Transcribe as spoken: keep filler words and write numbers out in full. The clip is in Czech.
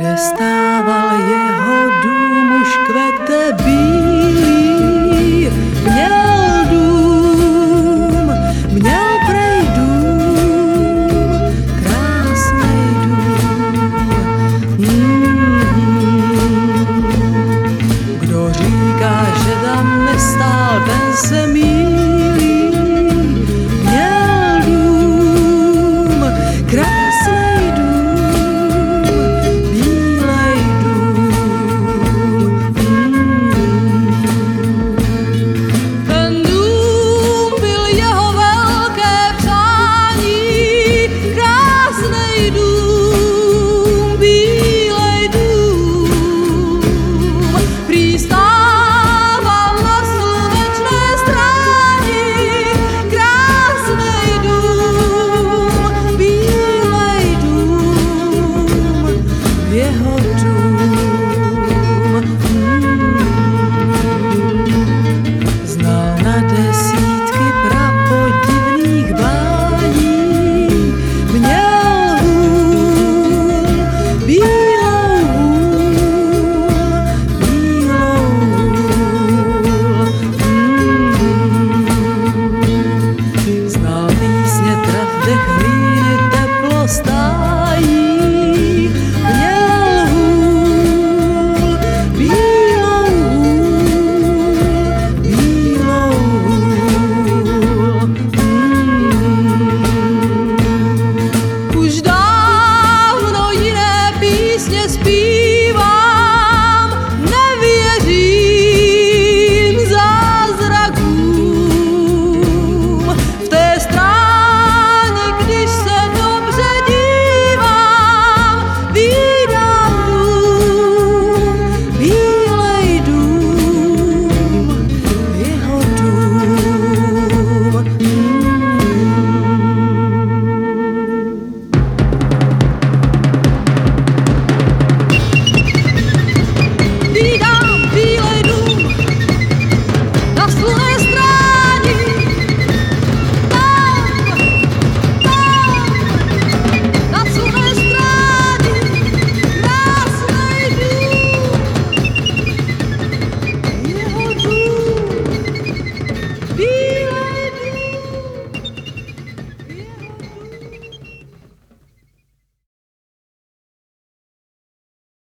Kde stával jeho dům, už kvete bílý. Měl dům, měl prej dům, krásnej dům. Mm-hmm. Kdo říká, že tam nestál, ten se mýlí. Měl dům, krásnej dům, bílej dům. Mm. Ten dům byl jeho velké přání, krásnej dům, bílej dům. Prý stával na slunečné stráni, krásnej dům, bílej dům, jeho dům. Znal na desítky prapodivných bání, měl hůl, bílou hůl, bílou hůl. Mm. Znal písně trav, dech hlíny, teplo stájí, měl hůl, bílou hůl, bílou hůl. Mm. Už dávno jiné písně zpíval.